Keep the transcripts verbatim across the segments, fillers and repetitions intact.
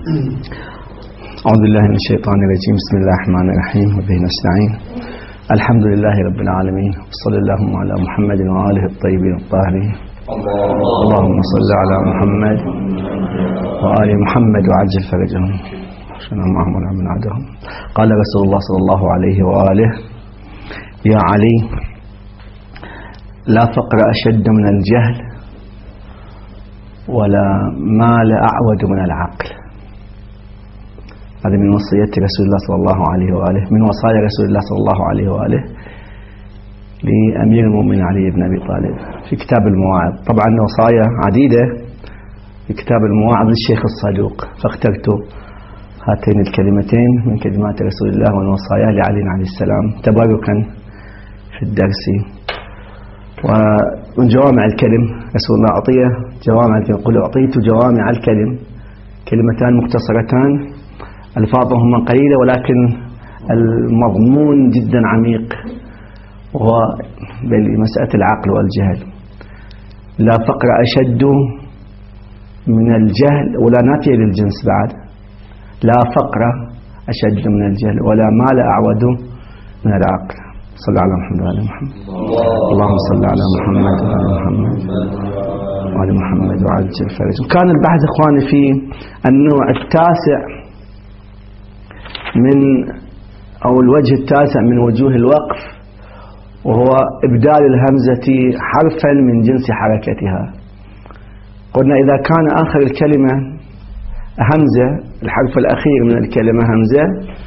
أعوذ بالله من الشيطان الرجيم. بسم الله الرحمن الرحيم وبه نستعين. الحمد لله رب العالمين، وصلى اللهم على محمد وآله الطيبين الطاهرين. اللهم صل على محمد وآل محمد وعجل فرجهم عشان معهم ولا من عدهم. قال رسول الله صلى الله عليه وآله: يا علي، لا فقر أشد من الجهل ولا مال أعود من العقل. هذا من وصية رسول الله صلى الله عليه وآله، من وصايا رسول الله صلى الله عليه وآله لأمير المؤمنين علي بن أبي طالب في كتاب المواعظ. طبعا وصايا عديدة في كتاب المواعظ للشيخ الصدوق، فاخترت هاتين الكلمتين من كلمات رسول الله ومن وصاياه لعلي عليه السلام تبركا في الدرس. ومن جوامع الكلم رسول الله أعطيه جوامع الكلم، يقول: أعطيت جوامع الكلم، كلمتان مختصرتان ألفاظهما قليلة ولكن المضمون جدا عميق، وهو بمسألة العقل والجهل. لا فقر أشد من الجهل، ولا ناتية للجنس بعد، لا فقر أشد من الجهل ولا مال أعود من العقل. صلى على محمد وعلى محمد. اللهم صل على محمد وعلى محمد وعلى محمد وعجل فرجهم. كان البحث إخواني في النوع التاسع من أو الوجه التاسع من وجوه الوقف، وهو إبدال الهمزة حرفا من جنس حركتها. قلنا إذا كان آخر الكلمة همزة، الحرف الأخير من الكلمة همزة،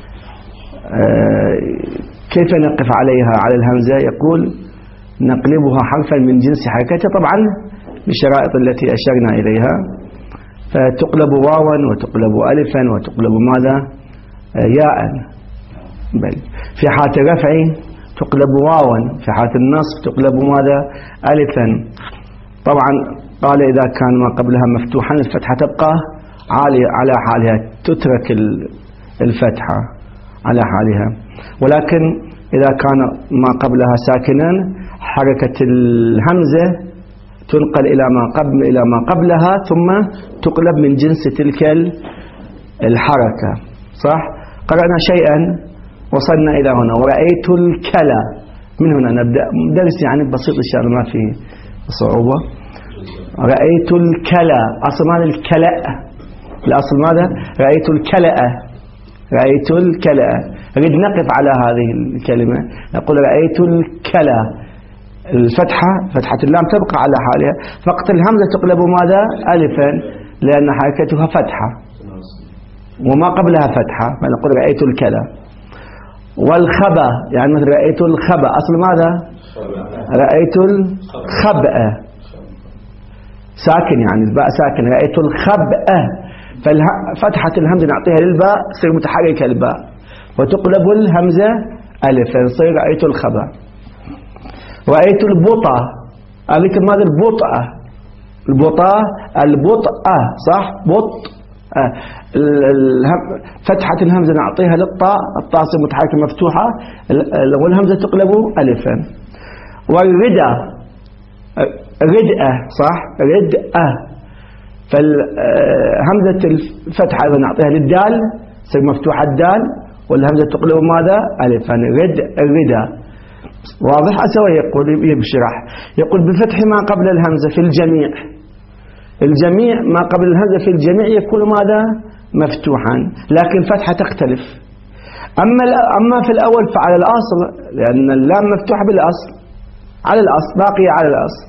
كيف نقف عليها على الهمزة؟ يقول: نقلبها حرفا من جنس حركتها، طبعا بالشرائط التي أشرنا إليها، فتقلب واوا وتقلب ألفا وتقلب ماذا؟ ياء. بل في حالة الرفع تقلب واوا، في حالة النصب تقلب ماذا؟ ألفا. طبعا قال إذا كان ما قبلها مفتوحا الفتحة تبقى عالية على حالها، تترك الفتحة على حالها. ولكن إذا كان ما قبلها ساكنا حركة الهمزة تنقل إلى ما قبل إلى ما قبلها ثم تقلب من جنس تلك الحركة. صح؟ قرأنا شيئا وصلنا إلى هنا: ورأيت الكلا. من هنا نبدأ درس يعني بسيط إن شاء الله، ما في صعوبة. رأيت الكلا، أصل ماذا الكلا؟ الأصل ماذا؟ رأيت الكلا، رأيت الكلا. نريد نقف على هذه الكلمة، نقول رأيت الكلا. الفتحة فتحة اللام تبقى على حالها، فقط الهمزة تقلب ماذا؟ ألفا، لأن حركتها فتحة وما قبلها فتحة، فنقول رأيت الكلا. والخبأ يعني مثل رأيت الخبأ، أصل ماذا؟ رأيت الخبأ، ساكن يعني الباء ساكن، رأيت الخبأ، ففتحة الهمزة نعطيها للباء تصير متحركة الباء، وتقلب الهمزة ألفا، يصير رأيت الخبأ. رأيت البطأ، قالت ماذا؟ البطأة، البطأة البطأة، صح؟ بطء. فتحة الهمزة نعطيها للطاء، الطاء تصير متحركة مفتوحة والهمزة تقلب ألفا. والردأ، ردأة، صح؟ ردأة، فالهمزة الفتحة أيضا نعطيها للدال، تصير مفتوحة الدال والهمزة تقلب ماذا؟ ألفا. رد الردى. واضح؟ أسوي يقول يبشرح، يقول: بفتح ما قبل الهمزة في الجميع. الجميع ما قبل الهمزة في الجميع يكون ماذا؟ مفتوحا، لكن فتحة تختلف. أما أما في الأول فعلى الأصل، لأن اللام مفتوحة بالأصل، على الأصل، باقية على الأصل.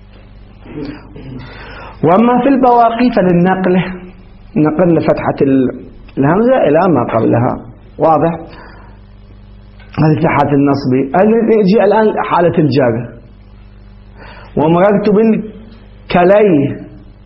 وأما في البواقي فللنقل، نقل فتحة الهمزة إلى ما قبلها. واضح؟ هذه في حالة النصب. يجي الآن حالة الجر: ومررت بالكلي،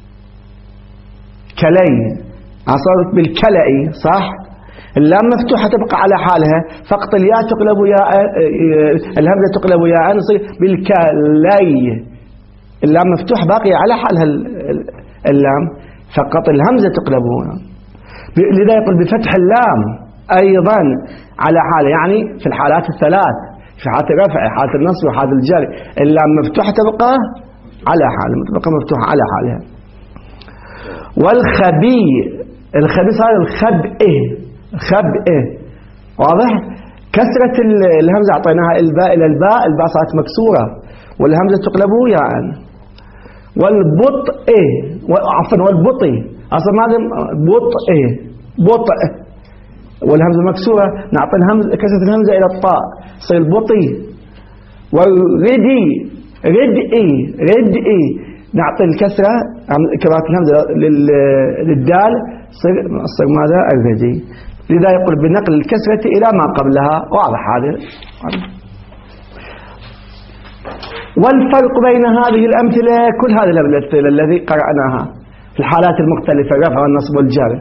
كلي، عصرت بالكلئي، صح؟ اللام مفتوحة تبقى على حالها، فقط الياء تقلب ياء، الهمزة تقلب ياء، نصير بالكلي. اللام مفتوح باقية على حالها اللام، فقط الهمزة تقلب. لذا يقول بفتح اللام أيضا على حالة، يعني في الحالات الثلاث، في حالة الرفع، حالة النصب وحالة الجر، اللام مفتوحة تبقى على حالها، تبقى مفتوحة على حالها. والخبي، الخبيث هذا الخبئ خبئ واضح. كسرة الهمزة أعطيناها الباء إلى الباء، الباء صارت مكسورة والهمزة تقلب ياء. والبطء عفوا والبطي أصلا ماذا بطء بطء والهمزة مكسورة نعطي الهمزة كسرة الهمزة إلى الطاء يصير البطي. والردي ردئي ردئي نعطي الكسرة كبرات الهمزة للدال يصير ماذا الردي. لذا يقول بنقل الكسرة إلى ما قبلها. واضح هذا. والفرق بين هذه الأمثلة كل هذه الأمثلة الذي قرأناها في الحالات المختلفة الرفع والنصب والجر.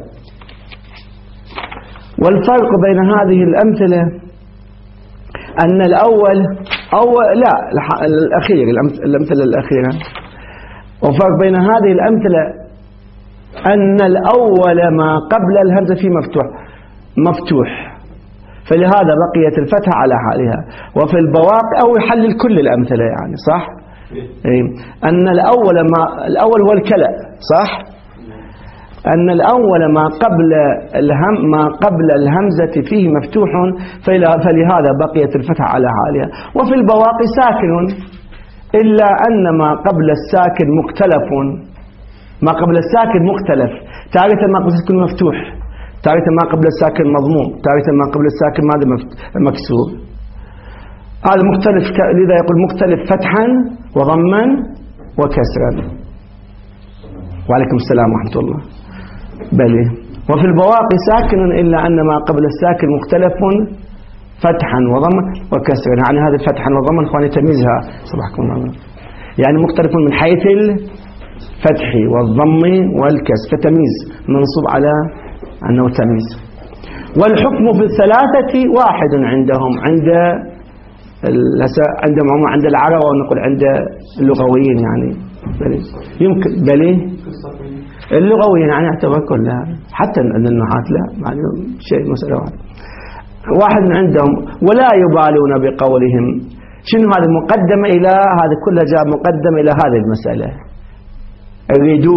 والفرق بين هذه الأمثلة أن الأول أو لا الأخير الأمثلة الأخيرة. والفرق بين هذه الأمثلة أن الأول ما قبل الهمزة فيه مفتوح مفتوح فلهذا بقيت الفتحة على حالها. وفي البواقي أو يحلل كل الأمثلة يعني صح. أن الأول ما الأول هو الكلأ صح. أن الأول ما قبل الهم ما قبل الهمزة فيه مفتوح فلهذا بقيت الفتحة على حالها. وفي البواقي ساكن إلا أن ما قبل الساكن مختلف. ما قبل الساكن مختلف. تارة ما قبل الساكن مفتوح، تارة ما قبل الساكن مضموم، تارة ما قبل الساكن ماذا مكسور. هذا مختلف. لذا يقول مختلف فتحا وضما وكسرا. وعليكم السلام ورحمة الله. بلي. وفي البواقي ساكن إلا أن ما قبل الساكن مختلف فتحا وضما وكسرا. يعني هذا فتحا وضما اخواني تمييزها صباحكم الله. يعني مختلف من حيث الفتح والضم والكسر فتمييز منصوب على أنه تمييز. والحكم في الثلاثة واحد عندهم عند عندهم عموما عند العرب ونقول عند اللغويين يعني بلي. يمكن بلي اللغويين يعني يعتبر كلها حتى عند النحاة لا يعني شيء مسألة واحد. واحد عندهم ولا يبالون بقولهم. شنو هذا مقدمة إلى هذا كله جاء مقدمة إلى هذه المسألة. الردو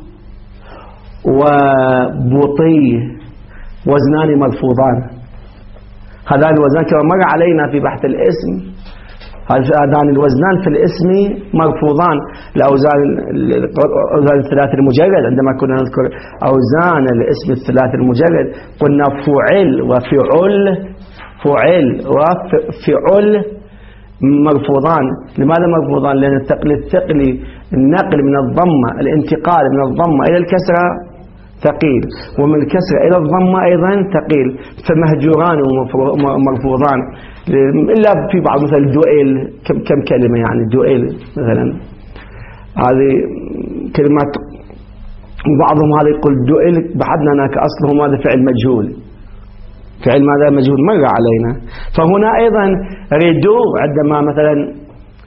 وبطي وزنان ملفوظان. هذان الوزنان كما مر علينا في بحث الاسم. هذان الوزنان في الاسم مرفوضان. الأوزان الأوزان الثلاث المجرد عندما كنا نذكر أوزان الاسم الثلاث المجرد قلنا فعل وفعل فعل وفعل مرفوضان. لماذا مرفوضان؟ لأن الثقل الثقل النقل من الضمة الانتقال من الضمة إلى الكسرة ثقيل ومن الكسرة إلى الضمة أيضا ثقيل فمهجوران ومرفوضان. إلا في بعض مثل دوئل كم كم كلمة يعني دوئل مثلا هذه كلمات بعضهم هذا يقول دوئل بحدنا هناك أصله ماذا فعل مجهول فعل ماذا مجهول مر علينا. فهنا أيضا ردو عندما مثلا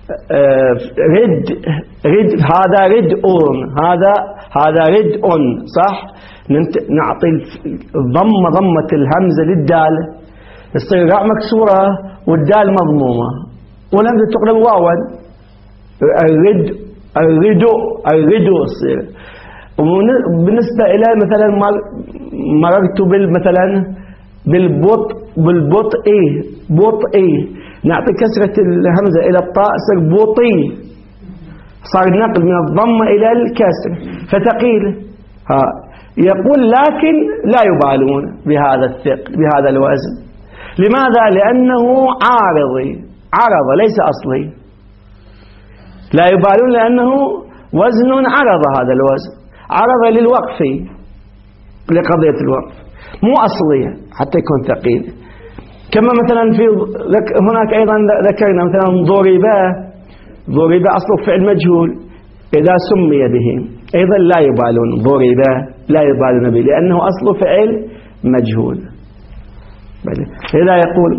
رد رد هذا رد أون هذا هذا رد أون صح. نعطي الضمة ضمة الهمزة للدال يصير راء مكسورة والدال مضمومة والهمزة تقلب واوا. الرد الردو الردو يصير. بالنسبة إلى مثلا مررت بالمثلا بالبطء بالبطء بطء نعطي كسرة الهمزة إلى الطاء صار بطي صار النقل من الضمة إلى الكسر فثقيل. ها يقول لكن لا يبالون بهذا الثقل بهذا الوزن. لماذا؟ لأنه عارضي عرض ليس أصلي. لا يبالون لأنه وزن عرض. هذا الوزن عرض للوقف لقضية الوقف مو أصلية حتى يكون ثقيل. كما مثلا في هناك أيضا ذكرنا مثلا ضرب ضرب أصله فعل مجهول إذا سمي به أيضا لا يبالون ضرب لا يبالون به لأنه أصله فعل مجهول. إذا يقول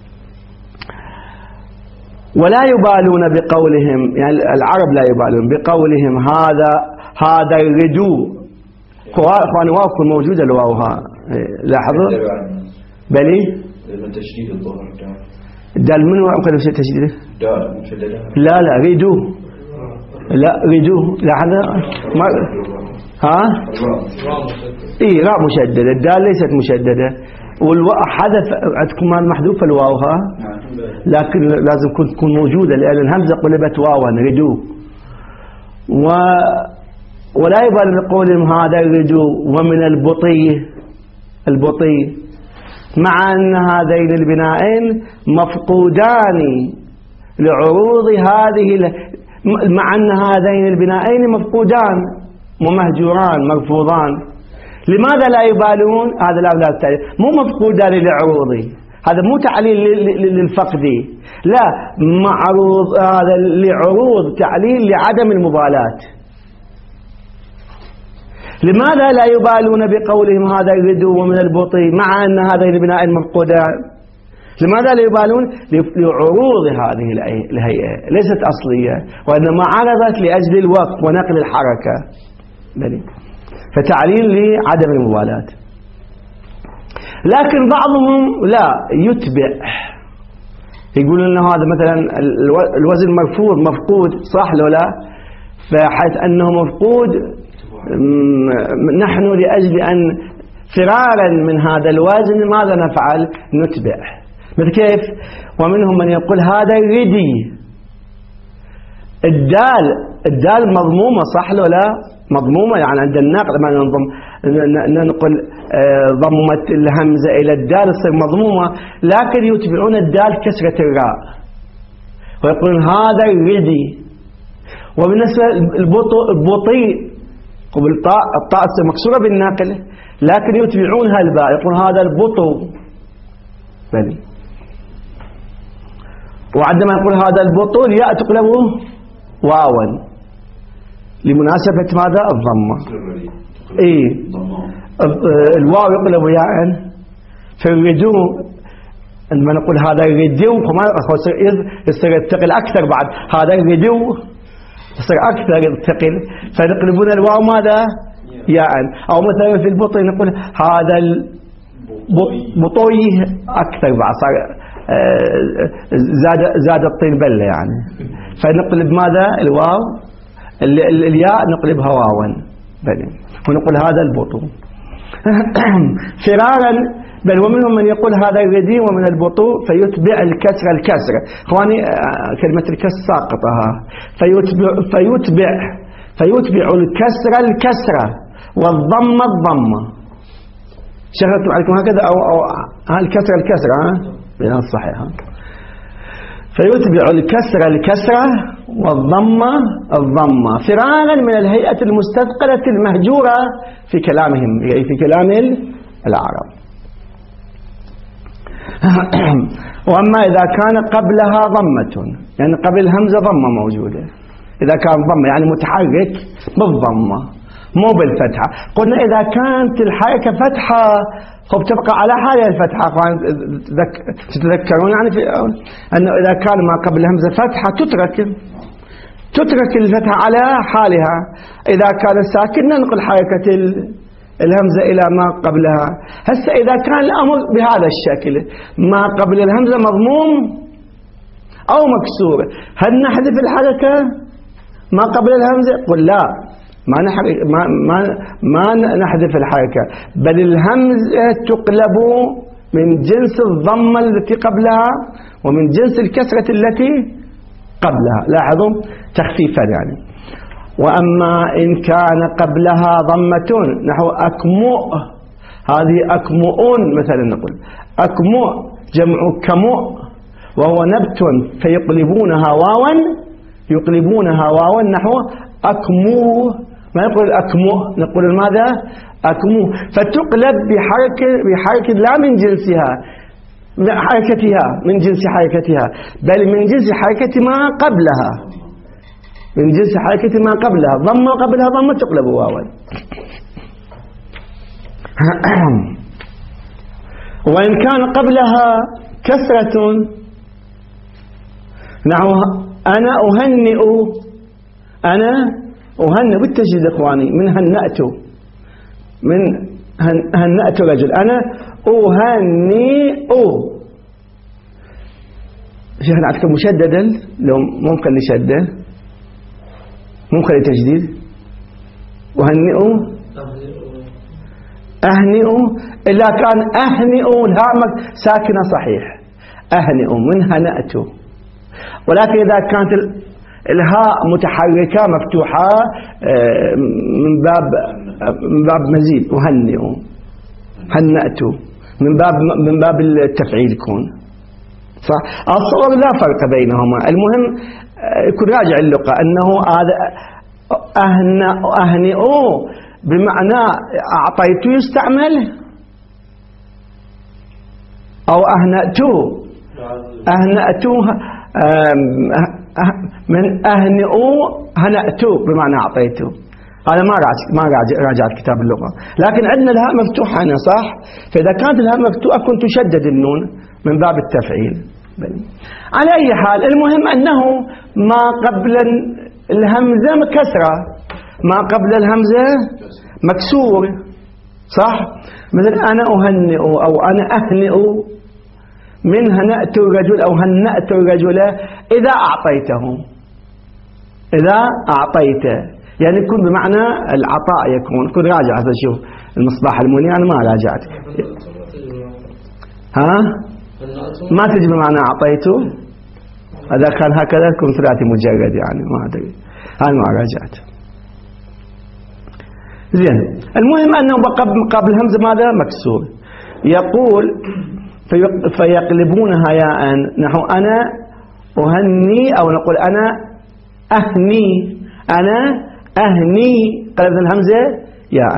ولا يبالون بقولهم يعني العرب لا يبالون بقولهم هذا هذا الردو. اخواني واو موجودة الواوها لاحظوا بلي تشديد الظهر دال من وين قالوا شيء تشديده دال لا لا ريدو لا ريدو لا هذا ما ها اي راء مشددة، الدال ليست مشددة، والواو حذف عندكم مال محذوف الواو ها، لكن لازم تكون موجودة لأن الهمزة قلبت واوا ردوا. و ولا يبال بقولهم هذا الردو ومن البطي البطي، مع أن هذين البنائين مفقودان لعروض هذه، مع أن هذين البنائين مفقودان ومهجوران مرفوضان. لماذا لا يبالون؟ هذا لا لا تعليل، مو مفقودان لعروضه، هذا مو تعليل للفقد، لا، معروض هذا لعروض، تعليل لعدم المبالاة. لماذا لا يبالون بقولهم هذا الردو ومن البطي مع أن هذين البناء مفقودان؟ لماذا لا يبالون؟ لعروض هذه الهيئة ليست أصلية، وإنما عرضت لأجل الوقت ونقل الحركة، فتعليل لعدم المبالاة. لكن بعضهم لا يتبع، يقولون أن هذا مثلا الوزن مرفوض مفقود، صح لو لا؟ فحيث أنه مفقود نحن لأجل أن فرارا من هذا الوزن ماذا نفعل؟ نتبع. مثل كيف؟ ومنهم من يقول هذا ردي، الدال الدال مضمومة، صح لو لا؟ مضمومة، يعني عند النقل ما ننضم ننقل ضمت الهمزة إلى الدال تصير مضمومة، لكن يتبعون الدال كسرة الراء ويقولون هذا الردي. وبالنسبة البطيء الطاء الطاء مكسورة بالناقل، لكن يتبعونها الباء، يقول هذا البطو بني. وعندما يقول هذا البطو الياء تقلب واوا لمناسبة ماذا؟ الضمة. اي الواو يقلب ياء في الردو، عندما نقول هذا الردو يصير يثقل أكثر، بعد هذا الردو يصير أكثر يثقل، فنقلبون الواو ماذا؟ ياء. أو مثلا في البطي نقول هذا البطوي أكثر، بعد صار زاد زاد الطين بلة يعني، فنقلب ماذا؟ الواو الياء نقلبها واوا بني، ونقول هذا البطو فرارا. بل ومنهم من يقول هذا الردي ومن البطو فيتبع الكسر الكسر. اخواني كلمة الكسر ساقطها، فيتبع فيتبع فيتبع الكسر الكسرة والضم الضمة. شغلتم عليكم هكذا أو أو الكسر الكسرة ها بين الصحيح. فيتبع الكسر الكسرة والضمة الضمة فرارا من الهيئة المستثقلة المهجورة في كلامهم، أي في كلام العرب. وأما إذا كان قبلها ضمة، يعني قبل الهمزة ضمة موجودة، إذا كان ضمة يعني متحرك بالضمة مو بالفتحة. قلنا إذا كانت الحركة فتحة خب تبقى على حالها الفتحة. تتذكرون يعني في أنه إذا كان ما قبل الهمزة فتحة تترك تترك الفتحة على حالها. إذا كان ساكن ننقل حركة الهمزة إلى ما قبلها. هسه إذا كان الأمر بهذا الشكل، ما قبل الهمزة مضموم أو مكسور، هل نحذف الحركة ما قبل الهمزة؟ قل لا، ما ما ما ما نحذف الحركة، بل الهمزة تقلب من جنس الضمة التي قبلها ومن جنس الكسرة التي قبلها. لاحظوا تخفيفا يعني. وأما إن كان قبلها ضمة نحو أكمؤ، هذه أكمؤون مثلا، نقول أكمؤ جمع كمؤ وهو نبت فيقلبونها واوا يقلبونها واوا نحو أكمو، ما نقول أكمؤ، نقول ماذا؟ أكمو، فتقلب بحركة بحركة لا من جنسها حركتها من جنس حركتها، بل من جنس حركة ما قبلها، من جنس حركة ما قبلها. ضمة قبلها ضمة تقلب واوا. وإن كان قبلها كسرة نحو أنا أهنئ، أنا أهنئ بالتشديد إخواني، من هنأت، من هنأت رجل، أنا أهنئ. شيخنا عندكم مشددا، لو ممكن لشدة ممكن لتجديد وهنئوا أهنئوا. إلا كان أهنئوا الهاء ساكنة صحيح، أهنئوا من هنأتوا. ولكن إذا كانت الهاء متحركة مفتوحة من باب من باب مزيد، وهنئوا هنأتوا من باب من باب التفعيل يكون صح. الصواب لا فرق بينهما، المهم يكون راجع اللغة أنه هذا أهنئوا بمعنى أعطيت يستعمل، أو أهنأتوا أهنأتوا من أهنئوا هنأتوا بمعنى أعطيتوا. هذا ما راجع ما راجع راجع كتاب اللغة، لكن عندنا الهاء مفتوحة هنا صح. فإذا كانت الهاء مفتوحة كنت تشدد النون من باب التفعيل. على أي حال المهم أنه ما قبل الهمزة كسرة، ما قبل الهمزة مكسور صح. مثل أنا أهنئ أو أنا أهنئ من هنأت الرجل أو هنأت الرجل إذا أعطيته، إذا أعطيته يعني يكون بمعنى العطاء، يكون يكون راجع. هذا شوف المصباح المنير أنا ما راجعت. ها ما تجي بمعنى أعطيته، إذا كان هكذا يكون ثلاثي مجرد يعني ما أدري، أنا ما راجعت. زين المهم أنه قبل همزة ماذا مكسور. يقول فيقلبونها ياء، نحو أنا أهني أو نقول أنا أهني، أنا أهني قلبنا الهمزة ياء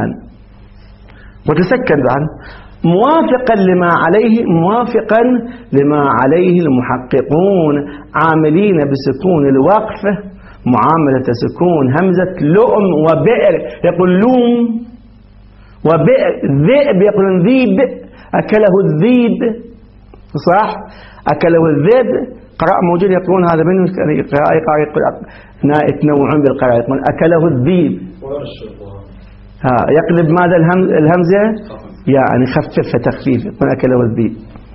وتسكن بعد، موافقا لما عليه موافقا لما عليه المحققون عاملين بسكون الوقف معاملة سكون همزة لؤم وبئر. يقول لوم وبئر، ذئب يقول ذيب، أكله الذيب صح، أكله الذئب. قراء موجود يقولون هذا من قراءة قراءة يتنوعون بالقراءة، يقول أكله الذيب. ها يقلب ماذا الهمزة يعني خففها تخفيف، يقول أكله الذيب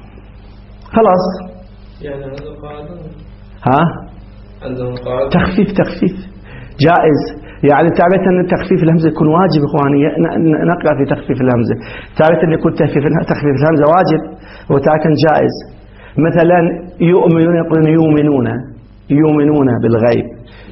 خلاص. يعني هذا قاعدة ها عندهم قاعدة تخفيف تخفيف جائز. يعني تعرف أن تخفيف الهمزة يكون واجب إخواني، نقرأ في تخفيف الهمزة. تعرف أن يكون تخفيف تخفيف الهمزة واجب وتارة جائز. مثلا يؤمنون يقولون يؤمنون يؤمنون بالغيب،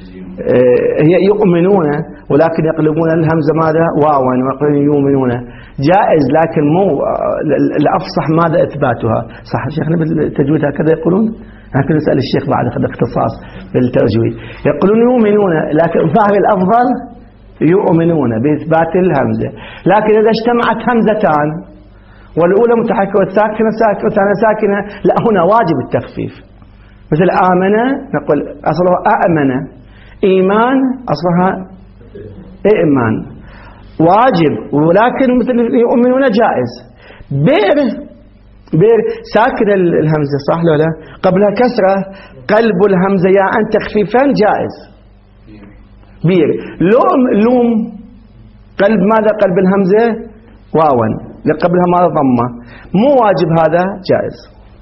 هي يؤمنون ولكن يقلبون الهمزة ماذا واوا ويقولون يؤمنون جائز، لكن مو الأفصح ماذا إثباتها صح. شيخنا بالتجويد هكذا يقولون، لكن نسأل الشيخ بعد أخذ اختصاص بالتجويد. يقولون يؤمنون لكن ظاهر الأفضل يؤمنون بإثبات الهمزة. لكن إذا اجتمعت همزتان والأولى متحركة والساكنة ساكنة والثانية ساكنة، لا هنا واجب التخفيف. مثل آمن نقول أصلها أأمن، إيمان أصلها إئمان واجب، ولكن مثل يؤمنون جائز. بئر بئر ساكن الهمزة صح لو لا، قبلها كسرة، قلب الهمزة يا أن تخفيفا جائز. بئر لوم لوم قلب ماذا قلب الهمزة واوا لقبلها ماذا ضمة، مو واجب هذا جائز.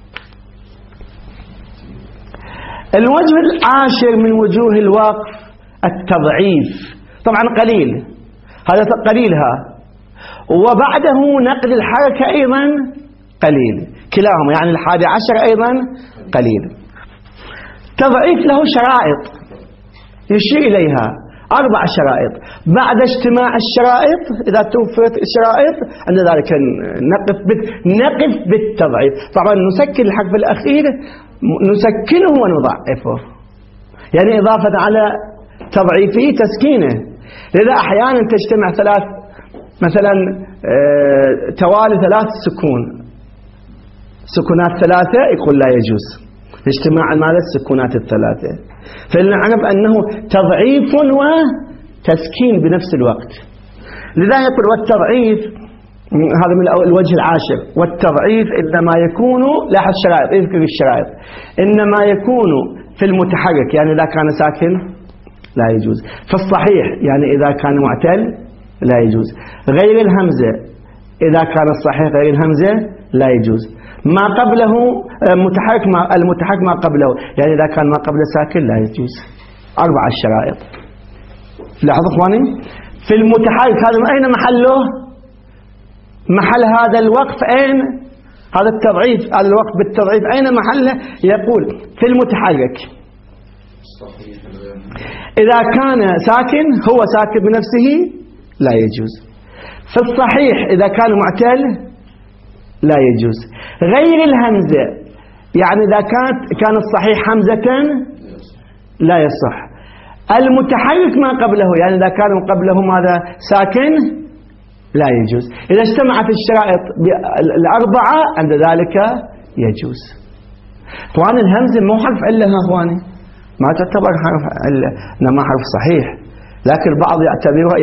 الوجه العاشر من وجوه الوقف التضعيف، طبعا قليل هذا قليلها، وبعده نقل الحركة أيضا قليل، كلاهما يعني الحادي عشر أيضا قليل. تضعيف له شرائط يشير إليها، أربع شرائط. بعد اجتماع الشرائط إذا توفرت الشرائط عند ذلك نقف نقف بالتضعيف. طبعا نسكن الحرف الأخير، نسكنه ونضعفه، يعني إضافة على تضعيفه تسكينه. لذا أحيانا تجتمع ثلاث مثلا اه توالي ثلاث سكون، سكونات ثلاثة يقول لا يجوز اجتماع ماذا السكونات الثلاثة، فلنعرف أنه تضعيف وتسكين بنفس الوقت. لذا يقول والتضعيف هذا من الوجه العاشر، والتضعيف إنما يكون لاحظ الشرائط، اذكر الشرائط، إنما يكون في المتحرك يعني إذا كان ساكن لا يجوز، في الصحيح يعني إذا كان معتل لا يجوز، غير الهمزة إذا كان الصحيح غير الهمزة لا يجوز، ما قبله متحرك ما المتحرك ما قبله يعني إذا كان ما قبله ساكن لا يجوز. أربع الشرائط لاحظوا إخواني. في المتحرك هذا أين محله؟ محل هذا الوقف أين؟ هذا التضعيف، هذا الوقف بالتضعيف أين محله؟ يقول في المتحرك إذا كان ساكن هو ساكن بنفسه لا يجوز، في الصحيح إذا كان معتل لا يجوز. غير الهمزة يعني إذا كانت كان الصحيح همزة لا يصح. المتحرك ما قبله يعني إذا كان قبله ماذا ساكن لا يجوز. إذا اجتمعت الشرائط الأربعة عند ذلك يجوز. طبعا الهمزة مو حرف علة ها أخواني، ما تعتبر حرف علة، إنما حرف صحيح، لكن البعض يعتبرها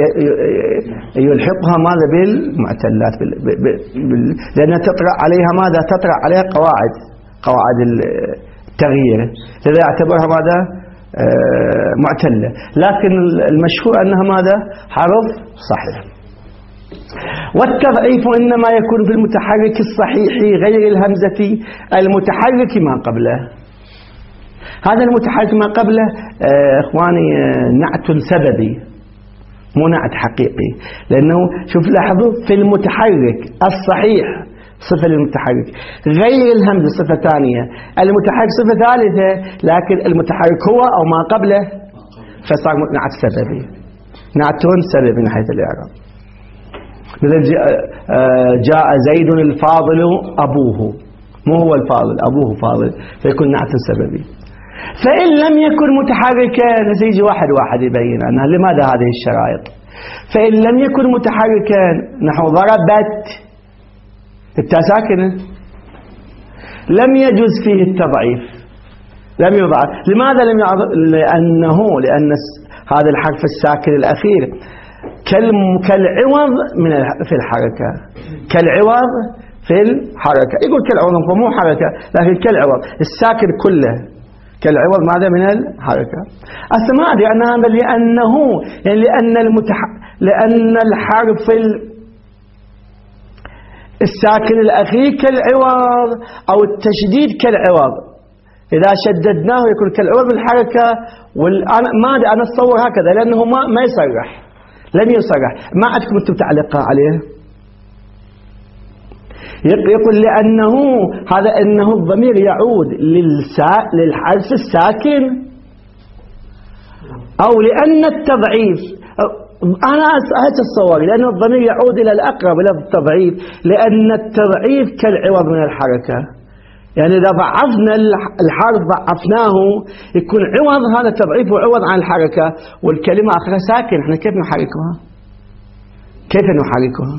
يلحقها ماذا بالمعتلات بال... بال... لأنها تطرأ عليها ماذا تطرأ عليها قواعد قواعد التغيير، لذا يعتبرها ماذا معتلة، لكن المشهور أنها ماذا حرف صحيح. والتضعيف إنما يكون في المتحرك الصحيح غير الهمزة المتحرك ما قبله. هذا المتحرك ما قبله إخواني نعت سببي مو نعت حقيقي، لأنه شوف لاحظوا في المتحرك الصحيح صفة للمتحرك، غير الهمزة صفة ثانية، المتحرك صفة ثالثة، لكن المتحرك هو أو ما قبله فصار نعت سببي، نعت سببي من حيث الإعراب. مثل جاء زيد الفاضل أبوه، مو هو الفاضل أبوه فاضل، فيكون نعت سببي. فإن لم يكن متحركا سيجي واحد واحد يبين أنها لماذا هذه الشرائط. فإن لم يكن متحركا نحو ضربت التاء ساكنة لم يجوز فيه التضعيف، لم يضعف. لماذا لم يضعف؟ لأنه لأن هذا الحرف الساكن الأخير كالعوض من في الحركة، كالعوض في الحركة، يقول كالعوض مو حركة لكن كالعوض، الساكن كله كالعوض ماذا من الحركة. أسمع لأن هذا لأنه يعني لأن المتح لأن الحرف الساكن الأخير كالعوض أو التشديد كالعوض، إذا شددناه يكون كالعوض بالحركة. والآن ما أدري أنا أتصور هكذا لأنه ما ما يصرح، لم يصرح. ما عندكم أنتم تعليق عليه؟ يقول لأنه هذا أنه الضمير يعود للسا للحرف الساكن، أو لأن التضعيف أنا أتصور لأن الضمير يعود إلى الأقرب إلى التضعيف، لأن التضعيف كالعوض من الحركة. يعني إذا ضعفنا الحرف ضعفناه يكون عوض، هذا تضعيف وعوض عن الحركة، والكلمة آخرها ساكن، إحنا كيف نحركها؟ كيف نحركها؟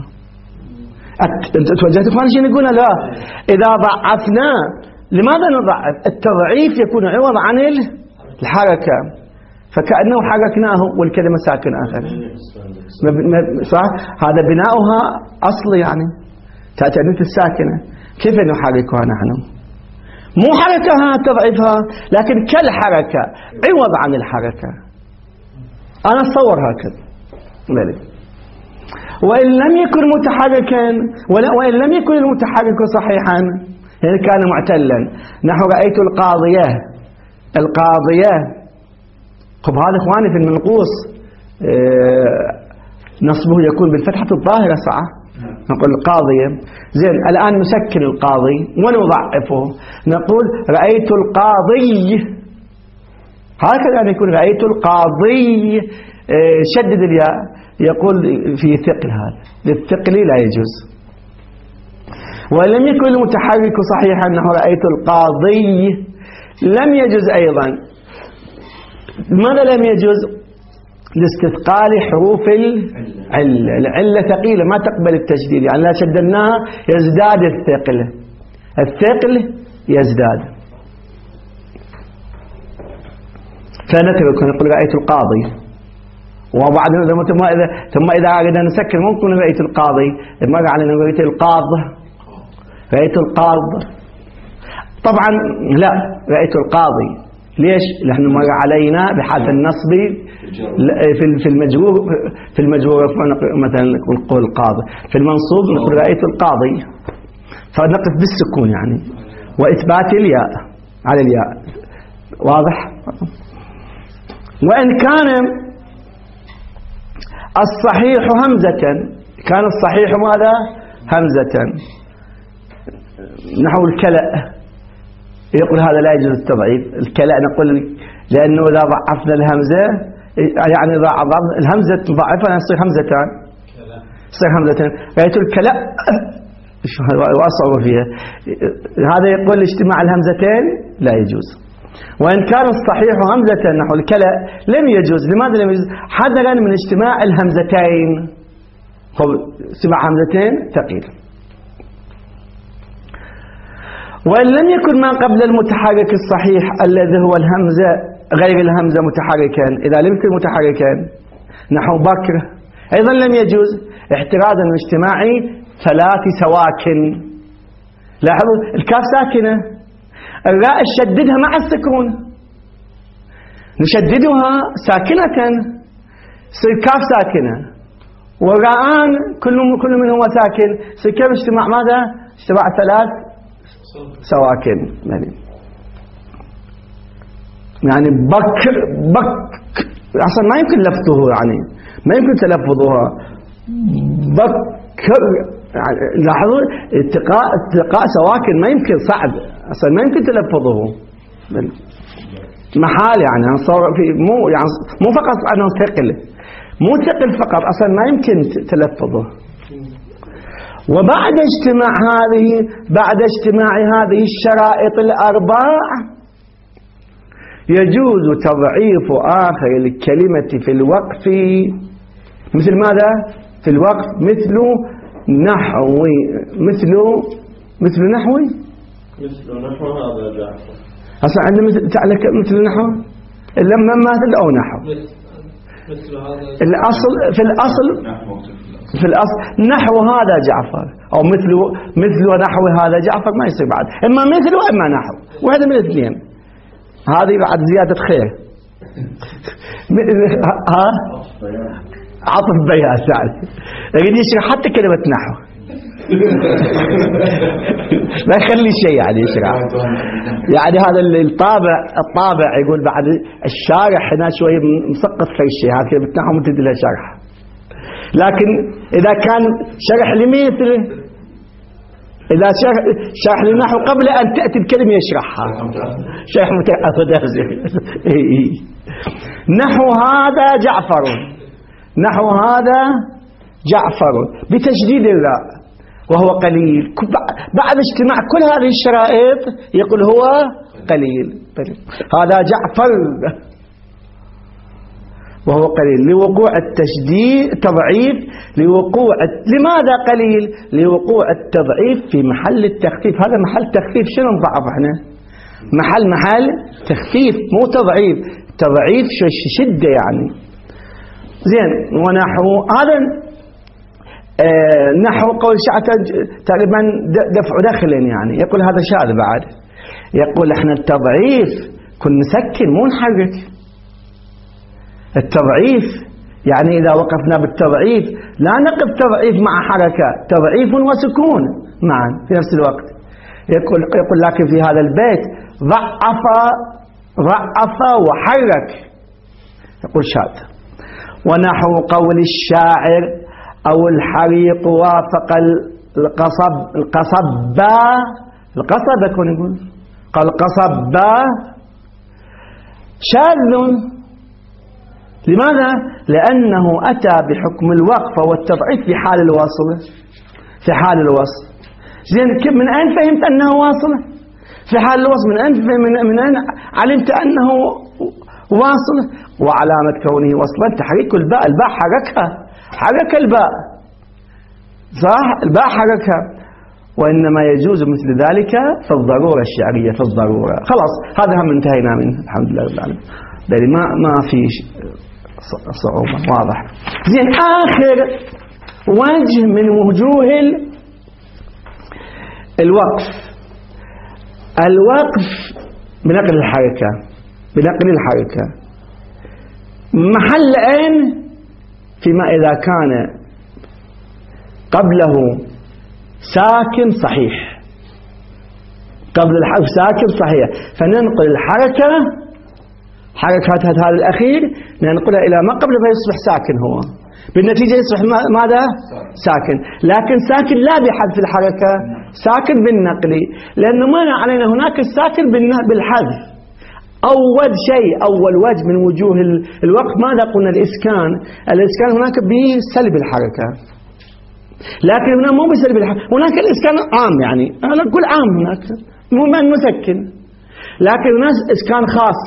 توجهت إخواني شيء نقول لا، إذا ضعفنا لماذا نضعف؟ التضعيف يكون عوض عن الحركة، فكأنه حركناه والكلمة ساكن آخر، صح؟ هذا بناؤها أصلي، يعني تأتي الساكنة كيف نحركها نحن؟ مو حركها تضعيفها لكن كالحركة عوض عن الحركة. أنا أتصور هكذا. وإن لم يكن متحركا وإن لم يكن المتحرك صحيحا يعني كان معتلا، نحو رأيت القاضية القاضية طب هذا إخواني في المنقوص نصبه يكون بالفتحة الظاهرة، صح؟ نقول القاضية. زين الآن نسكن القاضي ونضعفه، نقول رأيت القاضي، هكذا يعني يكون رأيت القاضي شدد الياء، يقول في ثقل، هذا للثقل لا يجوز. ولم يكن المتحرك صحيحا نحو رأيت القاضي لم يجوز أيضا. ماذا لم يجوز؟ لاستثقال حروف العلة، العلة ثقيلة ما تقبل التشديد، يعني لا شددناها يزداد الثقل، الثقل يزداد. فنترك نقول رأيت القاضي، وبعد ثم إذا ثم إذا أردنا نسكر ممكن رأيت القاضي، مرة علينا رأيت القاض، رأيت القاض. طبعا لا، رأيت القاضي. ليش؟ لأنه مر علينا بحذف النصب في في المجرور في المجرور مثلا نقول القاضي، في المنصوب نقول رأيت القاضي، فنقف بالسكون يعني وإثبات الياء على الياء، واضح؟ وإن كان الصحيح همزة، كان الصحيح ماذا؟ همزة، نحو الكلأ، يقول هذا لا يجوز التضعيف. الكلأ نقول لأنه إذا ضعفنا الهمزة يعني إذا الهمزة ضعفنا يصير همزتان، يصير همزتان. رأيت الكلأ وأصعب فيها، هذا يقول اجتماع الهمزتين لا يجوز. وإن كان الصحيح همزة نحو الكلأ لم يجوز. لماذا لم يجوز؟ حذرا من اجتماع الهمزتين، اجتماع همزتين ثقيل. وإن لم يكن ما قبل المتحرك الصحيح الذي هو الهمزة غير الهمزة متحركا، إذا لم يكن متحركا نحو بكر أيضا لم يجوز، احترازا من اجتماع ثلاث سواكن. لاحظوا الكاف ساكنة، الراء نشددها مع السكون، نشددها ساكنة يصير كاف ساكنة، والراءان كل كل منهما ساكن، يصير كيف اجتماع ماذا؟ اجتماع ثلاث سواكن. يعني يعني بك بك اصلا ما يمكن لفظه، يعني ما يمكن تلفظها بكر. يعني لاحظوا التقاء التقاء سواكن ما يمكن، صعب اصلا ما يمكن تلفظه محال. يعني صار في مو يعني مو فقط انه ثقل، مو ثقل فقط، اصلا ما يمكن تلفظه. وبعد اجتماع هذه بعد اجتماع هذه الشرائط الأربع يجوز تضعيف آخر الكلمة في الوقف، مثل ماذا؟ في الوقف مثل نحو، مثل مثل نحو مثل نحو هذا جعفر. أصلا عندنا مثل تعلق مثل نحو لما مثل أو نحو، مثل هذا الأصل في الأصل في الأصل نحو هذا جعفر، أو مثل مثل ونحو هذا جعفر، ما يصير بعد، إما مثل وإما نحو، وهذا من الاثنين. هذه بعد زيادة خير. ها عطف بيها سعد يريد يشرح حتى كلمة نحو ما يخلي شيء يعني يشرح. يعني هذا الطابع الطابع يقول بعد الشارح هنا شوية مسقط في الشيء، هذه كلمة نحو متدي لها شرح. لكن إذا كان شرح لمثله، إذا شرح لنحو قبل أن تأتي الكلمة يشرحها، شرح متأخذ. نحو هذا جعفر، نحو هذا جعفر بتشديد الراء وهو قليل. بعد اجتماع كل هذه الشرائط يقول هو قليل، هذا جعفر وهو قليل لوقوع التشديد التضعيف، لوقوع لماذا قليل؟ لوقوع التضعيف في محل التخفيف. هذا محل تخفيف، شنو نضعف احنا؟ محل محل تخفيف مو تضعيف، تضعيف شدة يعني. زين، ونحو هذا آه نحو قول شاعر تقريبا دفع دخل، يعني يقول هذا شاذ بعد. يقول احنا التضعيف كن نسكن مو نحرك. التضعيف يعني إذا وقفنا بالتضعيف لا نقف تضعيف مع حركة، تضعيف وسكون معا في نفس الوقت. يقول يقول لكن في هذا البيت ضعف ضعف وحرك، يقول شاذ. ونحو قول الشاعر أو الحريق وافق القصب القصبة القصب يكون يقول قال قصبة شاذ. لماذا؟ لأنه أتى بحكم الوقف والتضعيف في حال الوصل، في حال الوصل. زين، من أين فهمت أنه واصل؟ في حال الوصل من أين من أين علمت أنه واصل؟ وعلامة كونه وصلا تحريك الباء، الباء حركها، حرك الباء صح، الباء حركها. وإنما يجوز مثل ذلك في الضرورة الشعرية، في الضرورة. خلاص هذا هم انتهينا منه الحمد لله رب العالمين، يعني ما ما في صعوبة، واضح. زين، آخر وجه من وجوه الوقف، الوقف بنقل الحركة، بنقل الحركة محل أين؟ فيما إذا كان قبله ساكن صحيح، قبل الحرف ساكن صحيح، فننقل الحركة حركات هذا الأخير ننقلها إلى ما قبل فيصبح ساكن هو. بالنتيجة يصبح ماذا؟ ساكن. لكن ساكن لا بحذف الحركة، ساكن بالنقل، لأنه منع علينا هناك الساكن بالحذف. أول شيء، أول وجه من وجوه الوقف ماذا قلنا؟ الإسكان. الإسكان هناك بسلب الحركة، لكن هنا مو بسلب الحركة، هناك الإسكان عام، يعني أنا أقول عام هناك مو من مسكن، لكن هناك إسكان خاص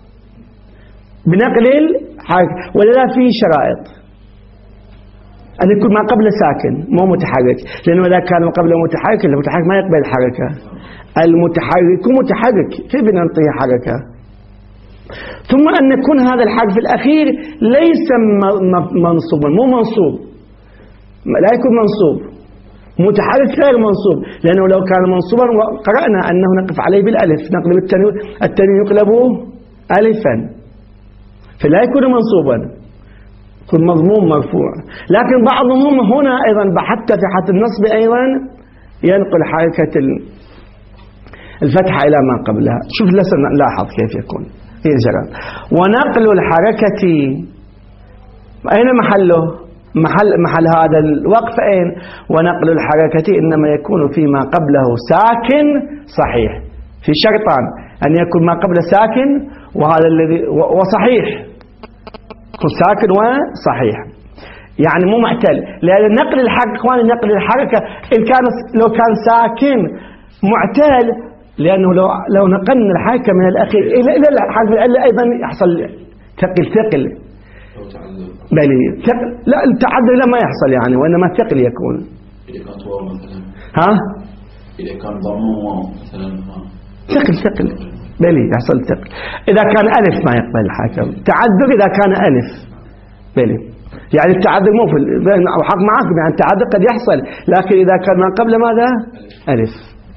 بنقل الحركة. ولا لا في شرائط أن يكون ما قبل ساكن مو متحرك، لأنه إذا كان ما قبله متحرك المتحرك ما يقبل الحركة. المتحرك متحرك كيف نعطيه حركة؟ ثم أن يكون هذا الحرف الأخير ليس منصوبا، مو منصوب، لا يكون منصوب، متحرك غير منصوب، لأنه لو كان منصوبا قرأنا أنه نقف عليه بالألف، نقلب التنوين، التنوين يقلب ألفا، فلا يكون منصوبا، يكون مضموم مرفوع. لكن بعضهم هنا أيضا حتى في حالة النصب أيضا ينقل حركة الفتحة إلى ما قبلها. شوف لسه نلاحظ كيف يكون في الجرى. ونقل الحركة أين محله؟ محل, محل هذا الوقف أين؟ ونقل الحركة إنما يكون فيما قبله ساكن صحيح، في شرطان، أن يكون ما قبل ساكن وهذا الذي وصحيح، يكون ساكن وصحيح، يعني مو معتل. لأن نقل الحركة إخواني، نقل الحركة إن كان لو كان ساكن معتل، لأنه لو لو نقلنا الحركة من الأخير إلى إلى الحرف العلة أيضا يحصل ثقل ثقل بلي ثقل. لا التعدل لا ما يحصل يعني، وإنما ثقل يكون. إذا كانت واو مثلا، ها؟ إذا كان ضمه واو مثلا ثقل ثقل بلي يحصل ثقل. إذا كان ألف ما يقبل الحركة. تعذر إذا كان ألف بلي، يعني التعذر مو في أو حق معك، يعني التعذر قد يحصل، لكن إذا كان ما قبل ماذا؟ ألف.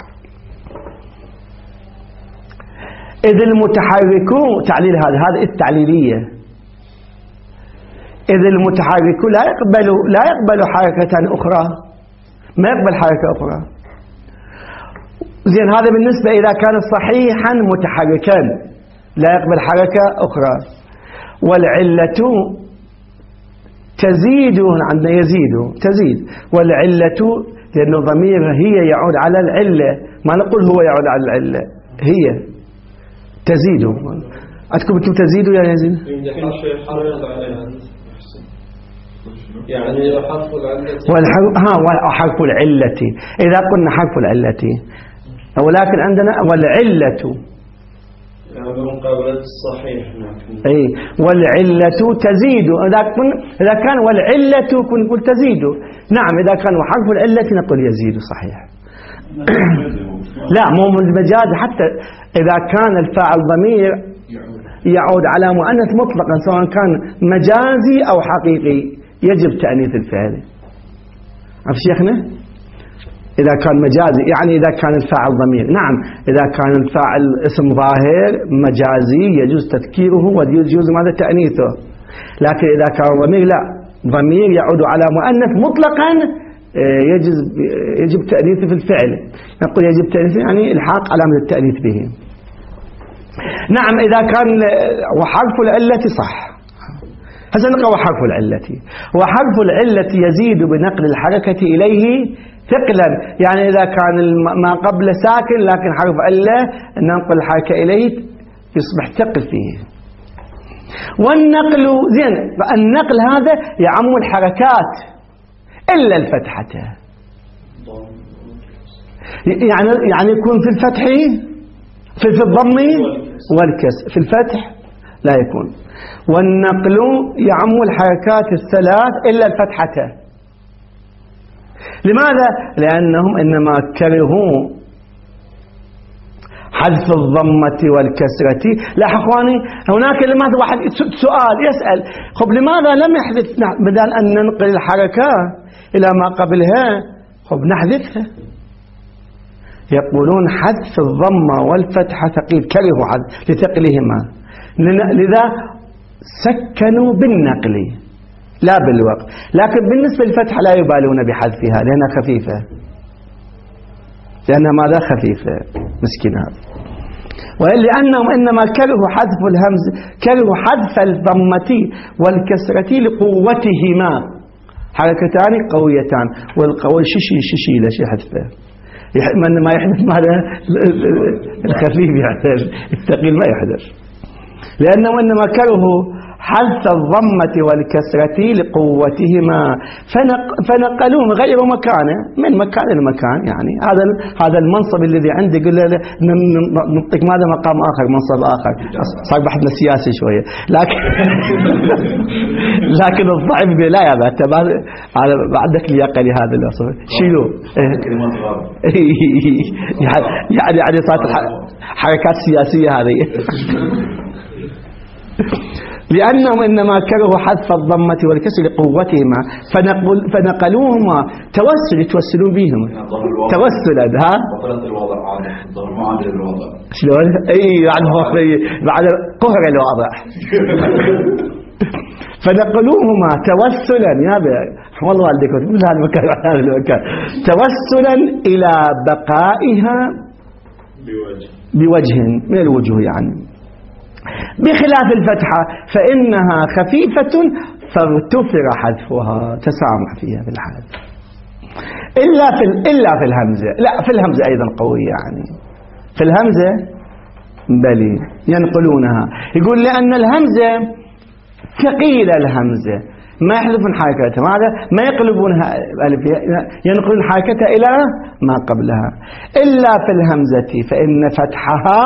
إذ المتحرك تعليل هذا هذا التعليلية. إذ المتحرك لا يقبل لا يقبل حركة أخرى، ما يقبل حركة أخرى. زين هذا بالنسبة إذا كان صحيحا متحركا لا يقبل حركة أخرى. والعلة تزيد، عندنا يزيد تزيد، والعلة لأنه ضمير هي يعود على العلة، ما نقول هو يعود على العلة، هي تزيد. أتكم أنتم تزيدوا يا يزيد؟ يعني حرف العلة، ها وحرف العلة، إذا قلنا حرف العلة، ولكن عندنا والعلة يعني بمقابلة الصحيح. أي والعلة تزيد، إذا كن إذا كان والعلة نقول تزيد، نعم إذا كان وحرف العلة نقول يزيد صحيح. لا مو المجاز، حتى إذا كان الفاعل ضمير يعود على مؤنث مطلقا سواء كان مجازي أو حقيقي يجب تأنيث الفعل. عرفت شيخنا؟ إذا كان مجازي يعني إذا كان الفاعل ضمير، نعم إذا كان الفاعل اسم ظاهر مجازي يجوز تذكيره ويجوز ماذا تأنيثه، لكن إذا كان ضمير لا، ضمير يعود على مؤنث مطلقا يجب يجب تأنيثه في الفعل. نقول يجب تأنيثه يعني الحاق علامة التأنيث به. نعم إذا كان وحرف العلة صح. هذا نقرأ وحرف العلة، وحرف العلة يزيد بنقل الحركة إليه ثقلا، يعني إذا كان ما قبل ساكن لكن حرف علة ننقل الحركة إليه يصبح ثقل فيه. والنقل زين، النقل هذا يعم الحركات إلا الفتحة، يعني يعني يكون في الفتح في في الضم والكسر، في الفتح لا يكون. والنقل يعم الحركات الثلاث إلا الفتحة. لماذا؟ لأنهم إنما كرهوا حذف الضمة والكسرة. لا أخواني هناك لماذا واحد سؤال يسأل خب لماذا لم يحذف، بدل أن ننقل الحركة إلى ما قبلها خب نحذفها. يقولون حذف الضمة والفتحة ثقيل، كرهوا حذف لثقلهما، لذا سكنوا بالنقل لا بالوقت. لكن بالنسبة للفتحة لا يبالون بحذفها لأنها خفيفة، لأنها ماذا خفيفة مسكينة. ولأنهم إنما كرهوا حذف الهمز، كرهوا حذف الضمة والكسرة لقوتهما، حركتان قويتان، والقوي ششي ششي لا شي حذفه، من ما يحدث ماذا الخفيف يحدث، الثقيل ما يحدث، لأنه إنما كرهوا حذف الضمة والكسرة لقوتهما فنقلوه غير مكانه من مكان لمكان. يعني هذا هذا المنصب الذي عندي يقول له نعطيك ماذا مقام آخر، منصب آخر، صار بحثنا سياسي شوية، لكن لكن الضعيف لا يا بات عندك لياقة لهذا الوصف شيلوه. يعني يعني صارت حركات سياسية هذه. لأنهم إنما كرهوا حذف الضمة والكسر لقوتهما فنقل فنقلوهما توسل يتوسلون بهما توسلا. ها بطلت الوضع عادة الظهر ما عادل الوضع شلون؟ اي بعد بعد قهر الوضع. فنقلوهما توسلا يا والله والديك من هذا المكان هذا المكان توسلا إلى بقائها بوجه بوجه من الوجوه، يعني بخلاف الفتحة فإنها خفيفة فارتفع حذفها، تسامح فيها في الحذف، إلا في إلا في الهمزة. لا في الهمزة أيضا قوية، يعني في الهمزة بلي ينقلونها، يقول لأن الهمزة ثقيلة، الهمزة ما يحذفون حركتها، ماذا ما يقلبونها ألف، ينقلون حركتها إلى ما قبلها. إلا في الهمزة فإن فتحها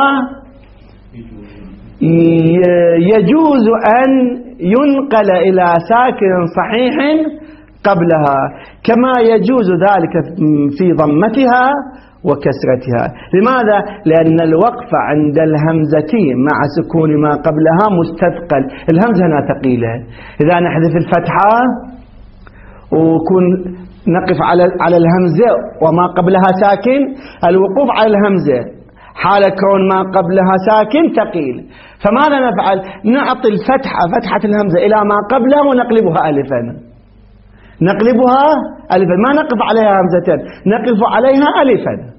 يجوز أن ينقل إلى ساكن صحيح قبلها كما يجوز ذلك في ضمتها وكسرتها. لماذا؟ لأن الوقف عند الهمزة مع سكون ما قبلها مستثقل، الهمزة هنا ثقيلة، إذا نحذف الفتحة وكون نقف على على الهمزة وما قبلها ساكن، الوقوف على الهمزة حال كون ما قبلها ساكن ثقيل، فماذا نفعل؟ نعطي الفتحة فتحة الهمزة إلى ما قبلها ونقلبها ألفا، نقلبها ألفا، ما نقف عليها همزتين، نقف عليها ألفا.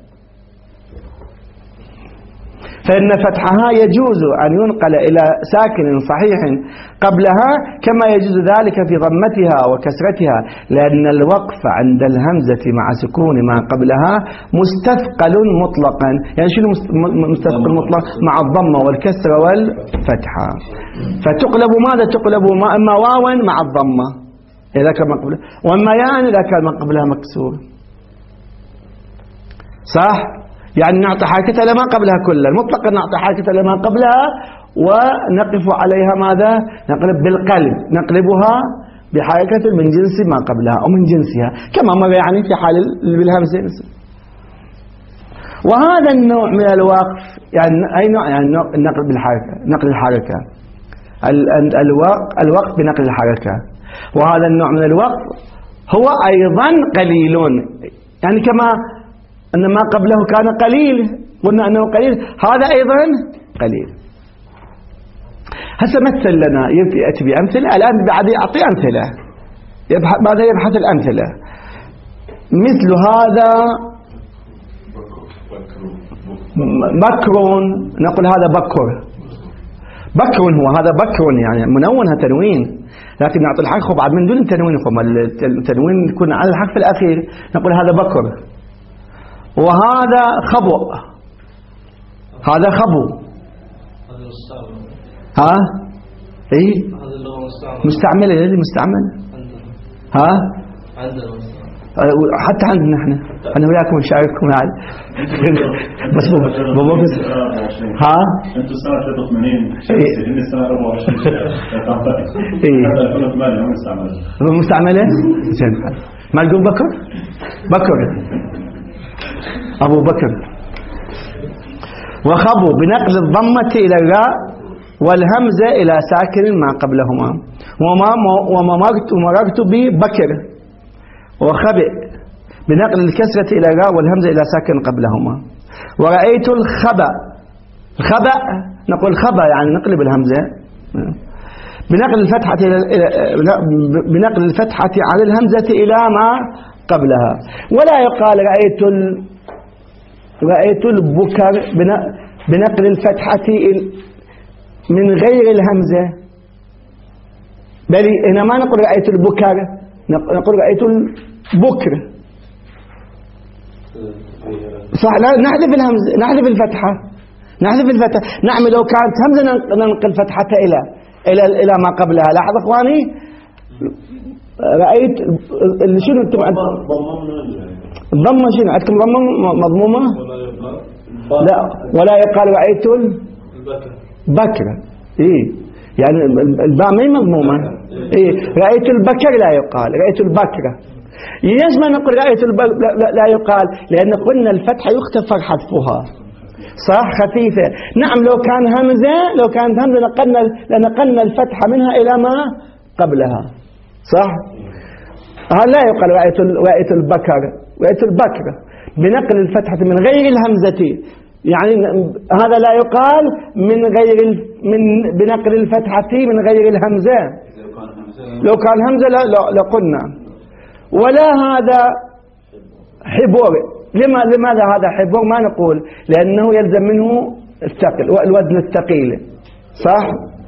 فإن فتحها يجوز أن ينقل إلى ساكن صحيح قبلها كما يجوز ذلك في ضمتها وكسرتها، لأن الوقف عند الهمزة مع سكون ما قبلها مستثقل مطلقا. يعني شنو مستثقل مطلق؟ مع الضمة والكسرة والفتحة، فتقلب ماذا؟ تقلب إما واوا مع الضمة إذا كان ما قبلها، وإما ياء إذا كان ما قبلها مكسور، صح؟ يعني نعطي حركتها لما قبلها كلها، مطلقا نعطي حركتها لما قبلها ونقف عليها ماذا؟ نقلب بالقلب، نقلبها بحركة من جنس ما قبلها أو من جنسها كما مر يعني في حال بالهمزة. وهذا النوع من الوقف يعني أي نوع؟ يعني النقل بالحركة، نقل الحركة، الوقف بنقل الحركة. وهذا النوع من الوقف هو أيضا قليل، يعني كما أن ما قبله كان قليل قلنا أنه قليل، هذا أيضا قليل. هسه مثل لنا يأتي بأمثلة، الآن بعد يعطي أمثلة، يبحث ماذا؟ يبحث الأمثلة. مثل هذا بكر، نقول هذا بكر، بكر هو هذا بكر يعني منونها تنوين، لكن نعطي الحرف بعد من دون تنوين، التنوين يكون على الحرف الأخير، نقول هذا بكر. وهذا خبو، هذا خبو، ها اي مستعمله لازم مستعمل، ها حتى عندنا احنا انا وياكم نشارككم هذا بس بابا بس ها انتم سنه ثلاثة وثمانين هن سنه أربعة وعشرين اي مستعمله مستعمله زين. ما نقول بكر بكر أبو بكر. وخبو بنقل الضمة إلى الراء والهمزة إلى ساكن ما قبلهما. وما ومررت مررت ببكر. وخبئ بنقل الكسرة إلى الراء والهمزة إلى ساكن قبلهما. ورأيت الخبأ، الخبأ نقول خبأ يعني نقلب الهمزة بنقل الفتحة إلى بنقل الفتحة على الهمزة إلى ما قبلها. ولا يقال رأيت ال رأيت البكر بنقل الفتحة من غير الهمزة، بل هنا ما نقول رأيت البكر نقول رأيت البكر صح، لا نحذف الهمزة، نحذف الفتحة، نحذف الفتحة. نعم لو كانت همزة ننقل فتحة إلى إلى إلى ما قبلها. لاحظ إخواني، رأيت شنو أنتم الضمة؟ شنو عندكم ضمة مضمومة؟ لا، ولا يقال رأيت البكر. إيه يعني الباء ما هي مضمومة. إيه رأيت البكر لا يقال، رأيت البكر. ليش ما نقول رأيت البكر لا, لا يقال؟ لأن قلنا الفتحة يختفر حذفها، صح، خفيفة. نعم لو كان همزة، لو كانت همزة نقلنا لنقلنا الفتحة منها إلى ما قبلها، صح. هذا لا يقال رأيت رأيت البكر، رأيت البكر بنقل الفتحة من غير الهمزة، يعني هذا لا يقال من غير من بنقل الفتحة من غير الهمزة. لو كان همزة لقلنا. ولا هذا حبور. لما لماذا هذا حبور؟ ما نقول لأنه يلزم منه الثقل، الوزن الثقيل، صح،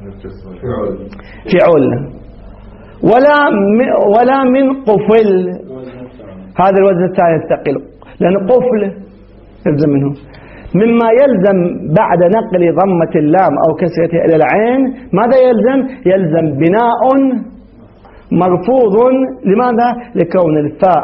فعل. ولا ولا من قفل، هذا الوزن الثاني الثقيل، لأن قفل يلزم منه. مما يلزم بعد نقل ضمة اللام أو كسرتها إلى العين ماذا يلزم؟ يلزم بناء مرفوض. لماذا؟ لكون الفاء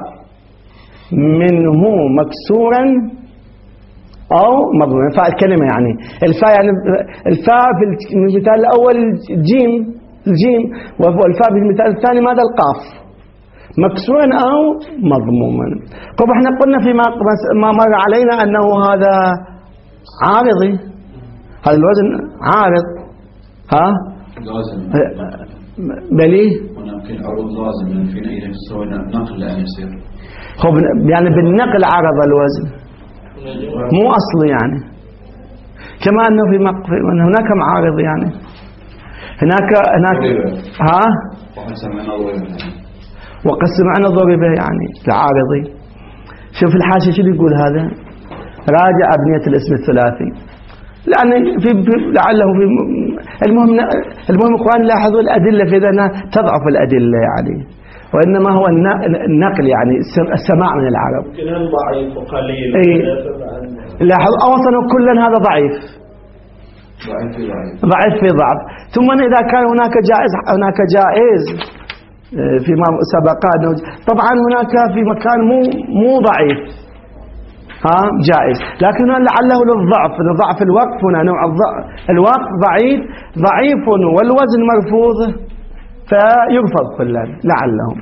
منه مكسورا أو مضموما. فاء الكلمة يعني الفاء، يعني الفاء في المثال الأول الجيم الجيم، والفاء في المثال الثاني ماذا؟ القاف، مكسورا أو مضموما. طب احنا قلنا فيما ما مر علينا أنه هذا عارضي، هذا الوزن عارض. ها لازم بليه ولكن عروض لازم من فينا إذا سوينا نقل لا يصير. هو يعني بالنقل عرض الوزن مو أصلي، يعني كما أنه في مق... هناك معارض، يعني هناك هناك ها وقد سمعنا ضربه وقد سمعنا ضربه يعني العارضي. شوف الحاشية شو يقول هذا؟ راجع أبنية الاسم الثلاثي، لأن في لعله في المهم المهم إخوان لاحظوا الأدلة في ذلك تضعف الأدلة يعني، وإنما هو النقل يعني السماع من العرب. يمكن هم ضعيف وقليل. إيه لاحظوا أوصلوا كلا هذا ضعيف ضعيف في ضعيف ضعيف في ضعف. ثم إذا كان هناك جائز هناك جائز فيما سبق طبعا هناك في مكان مو مو ضعيف ها جائز، لكن لعله للضعف لضعف الوقف. هنا نوع الوقف ضعيف ضعيف والوزن مرفوض فيرفض كلا لعلهم.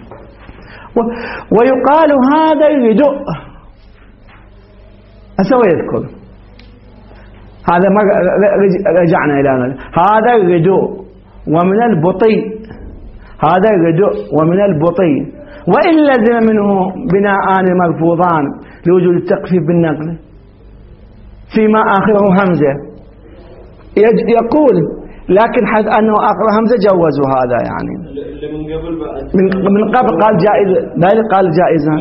ويقال هذا الردء، أسوي يذكر هذا ما رجعنا إلى هذا الردء ومن البطيء، هذا الردء ومن البطيء. وإن لزم منه بناءان مرفوضان لوجود التخفيف بالنقل فيما آخره همزة. يقول لكن حيث أنه آخر همزة جوزوا هذا، يعني من من قبل قال جائز، ذلك قال جائزا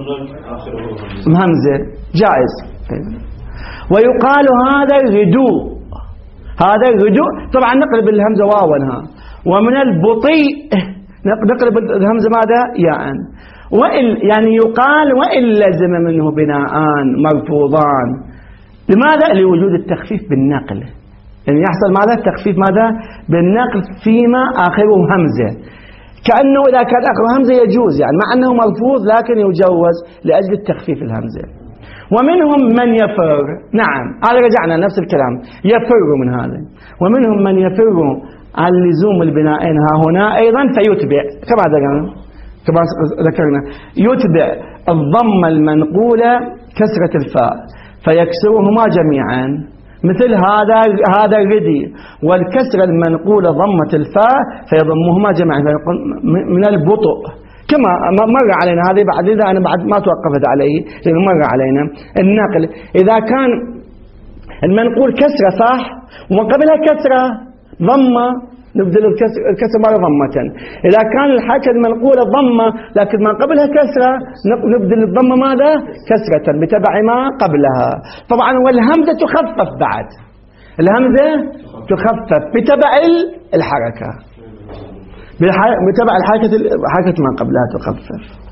همزة جائز. ويقال هذا الردوء، هذا الردوء طبعا نقلب الهمزة واوها. ومن البطيء نقلب الهمزة ماذا؟ ياء. وإن يعني يقال وإن لزم منه بناءان مرفوضان. لماذا؟ لوجود التخفيف بالنقل، يعني يحصل ماذا؟ التخفيف ماذا؟ بالنقل فيما آخره همزة، كأنه إذا كان آخره همزة يجوز، يعني مع أنه مرفوض لكن يجوز لأجل التخفيف الهمزة. ومنهم من يفر، نعم هذا رجعنا نفس الكلام، يفر من هذا. ومنهم من يفر عن لزوم البنائين ها هنا أيضا فيتبع كما ذكرنا كما ذكرنا يتبع الضمة المنقولة كسرة الفاء فيكسرهما جميعا، مثل هذا هذا الردي، والكسرة المنقولة ضمة الفاء فيضمهما جميعا من البطء كما مر علينا. هذه بعد إذا أنا بعد ما توقفت عليه لأنه مر علينا النقل. إذا كان المنقول كسرة صح وقبلها كسرة ضمة نبدل الكسر, الكسر مرة ضمة. إذا كان الحركة المنقولة ضمة لكن ما قبلها كسرة نبدل الضمة ماذا؟ كسرة بتبع ما قبلها. طبعا والهمزة تخفف بعد، الهمزة تخفف بتبع الحركة. بتبع الحركة حركة ما قبلها تخفف.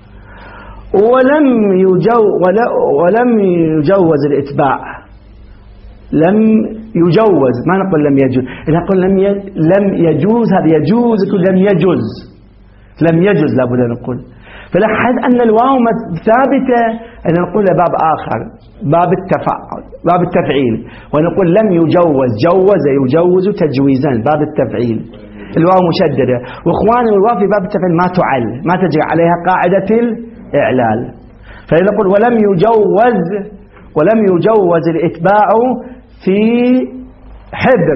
ولم يجو ولم يجوز الإتباع، لم يجوز، ما نقول لم يجوز، نقول لم لم يجوز، هذا يجوز، لم يجوز، لم يجوز لابد أن نقول. فلاحظ أن الواو ثابتة، أن نقول باب آخر، باب التفاعل، باب التفعيل، ونقول لم يجوز، جوز يجوز تجويزا، باب التفعيل، الواو مشددة. وإخواني الواو في باب التفعيل ما تعل، ما تجري عليها قاعدة الإعلال. فنقول ولم يجوز، ولم يجوز الإتباع في حبر،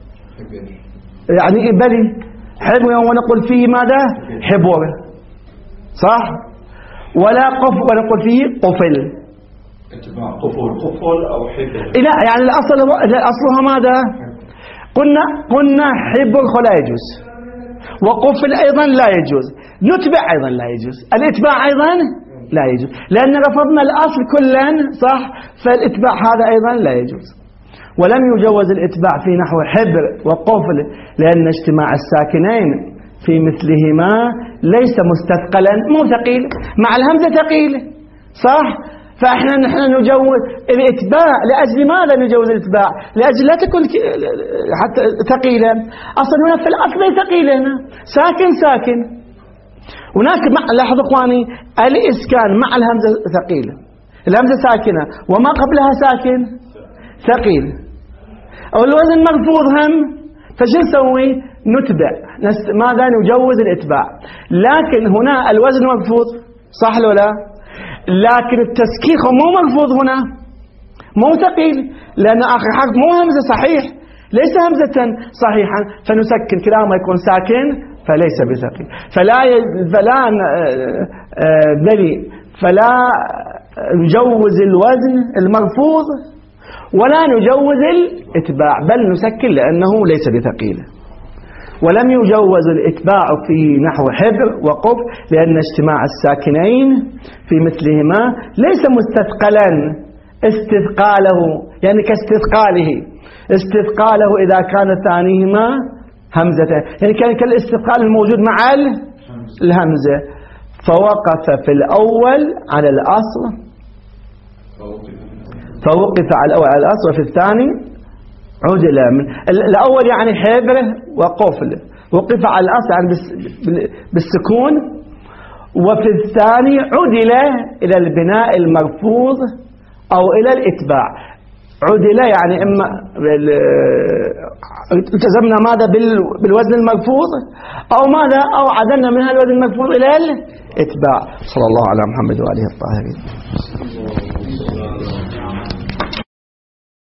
يعني بلي حبر، ونقول فيه ماذا؟ حبر، صح؟ ولا قفل، ونقول فيه قفل، قفل قفل أو حبر. لا يعني الأصل، أصلها ماذا؟ قلنا قلنا حبر لا يجوز، وقفل أيضا لا يجوز، نتبع أيضا لا يجوز، الإتباع أيضا لا يجوز، لأن رفضنا الأصل كلا، صح؟ فالإتباع هذا أيضا لا يجوز. ولم يجوز الإتباع في نحو حبر وقفل، لأن اجتماع الساكنين في مثلهما ليس مستثقلا، مو ثقيل، مع الهمزة ثقيل، صح؟ فإحنا نحن نجوز الإتباع، لأجل ماذا نجوز الإتباع؟ لأجل لا تكون حتى ثقيلة، أصلا هنا في الأصل ثقيلة، هنا ساكن ساكن، هناك مع، لاحظوا إخواني، الإسكان مع الهمزة ثقيلة، الهمزة ساكنة وما قبلها ساكن ثقيل، أو الوزن مرفوض هم، فشو نسوي؟ نتبع، ماذا؟ نجوز الإتباع. لكن هنا الوزن مرفوض، صح ولا لا؟ لكن التسكيخ مو مرفوض هنا، مو ثقيل، لأن آخر حرف مو همزة صحيح، ليس همزة صحيحا، فنسكن كلاهما يكون ساكن فليس بثقيل. فلا ي... فلا بلي فلا نجوز الوزن المرفوض ولا نجوز الإتباع، بل نسكن لأنه ليس بثقيل. ولم يجوز الإتباع في نحو حبر وقف، لأن اجتماع الساكنين في مثلهما ليس مستثقلا، استثقاله يعني كاستثقاله، استثقاله إذا كان ثانيهما همزة، يعني كان كالاستثقال الموجود مع الهمزة. فوقف في الأول على الأصل، فوقف على الأول على الأصل، وفي الثاني عدل. من الأول يعني حبر وقفل، وقف على الأصل يعني بالسكون، وفي الثاني عدل إلى البناء المرفوض أو إلى الإتباع. عدل يعني إما التزمنا ماذا بالوزن المرفوض، أو ماذا، أو عدلنا منها الوزن المرفوض إلى الإتباع. صلى الله على محمد وآله الطاهرين.